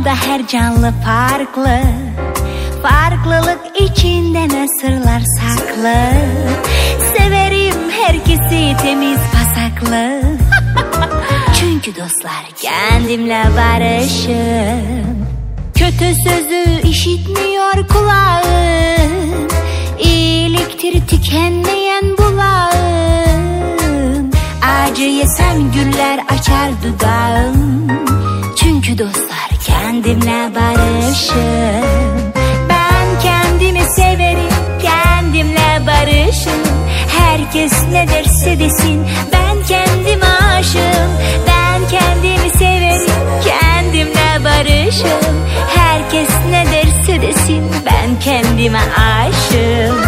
Dünyada her canlı farklı, farklılık içinde ne sırlar saklı. Severim herkesi temiz pasaklı. Çünkü dostlar kendimle barışım. Kötü sözü işitmiyor kulağım. İyiliktir tükenmeyen bulağım. Acı yesem güller açar dudağım. Çünkü dostlar kendimle barışım. Ben kendimi severim, kendimle barışım. Herkes ne derse desin, ben kendime aşığım. Ben kendimi severim, kendimle barışım. Herkes ne derse desin, ben kendime aşığım.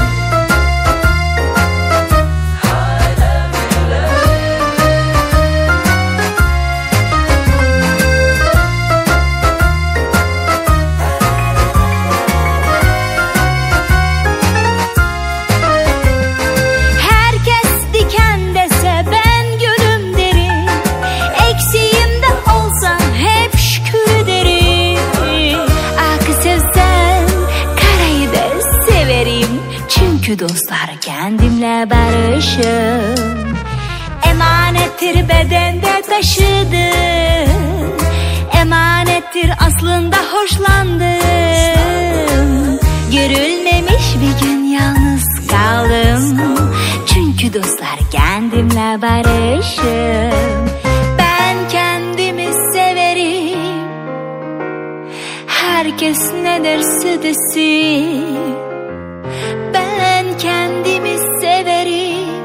Çünkü dostlar kendimle barışım. Emanettir bedende taşıdım. Emanettir aslında hoşlandım. Görülmemiş bir gün yalnız kaldım. Çünkü dostlar kendimle barışım. Ben kendimi severim. Herkes ne derse desin, ben kendimi severim.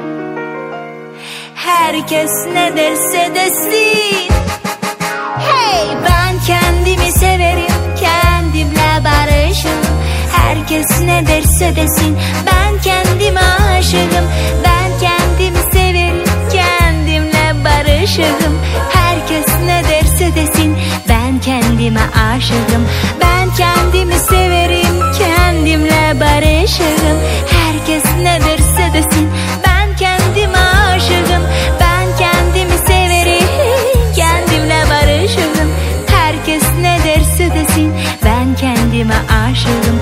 Herkes ne derse desin. Hey, ben kendimi severim, kendimle barışım. Herkes ne derse desin, ben kendime aşığım. Ben kendimi severim, kendimle barışım. Herkes ne derse desin, ben kendime aşığım. Ben kendimi severim, kendimle barışım. Herkes ne derse desin, ben kendime aşığım. Ben kendimi severim, kendimle barışım. Herkes ne derse desin, ben kendime aşığım.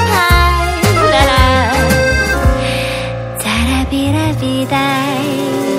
Vida